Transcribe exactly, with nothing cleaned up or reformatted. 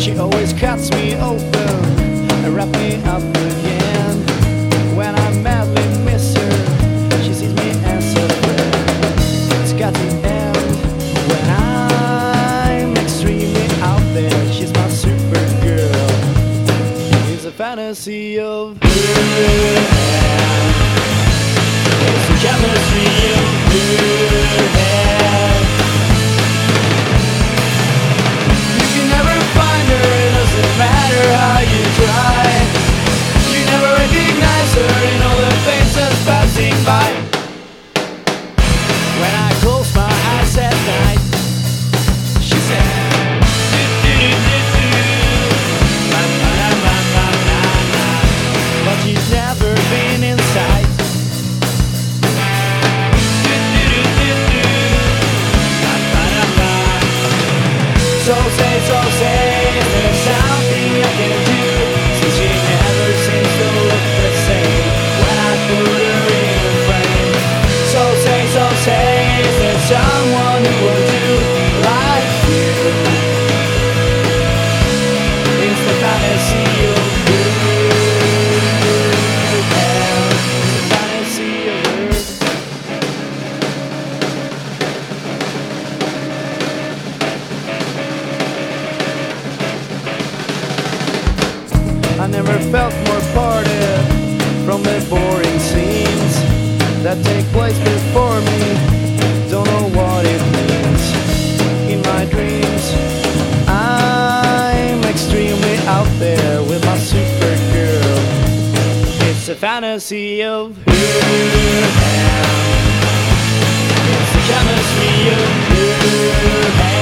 She always cuts me open and wrap me up again. When I madly miss her, she sees me as a friend. It's got to end when I'm extremely out there. She's my super girl. It's a fantasy of her. It's the chemistry of her. You can never find her, it doesn't matter how you try. You never recognize her in all the faces passing by. When I close my eyes at night, she said, but she's never been inside. So say, so say, is there something I can do? Since she never seems to look the same when I put her in a frame. So say, so say, is there someone who will do like you? It's the fantasy of you. It's the fantasy of her. I never felt more parted from the boring scenes that take place before me. Don't know what it means. In my dreams, I'm extremely out there with my super girl. It's a fantasy of her. It's the chemistry of her.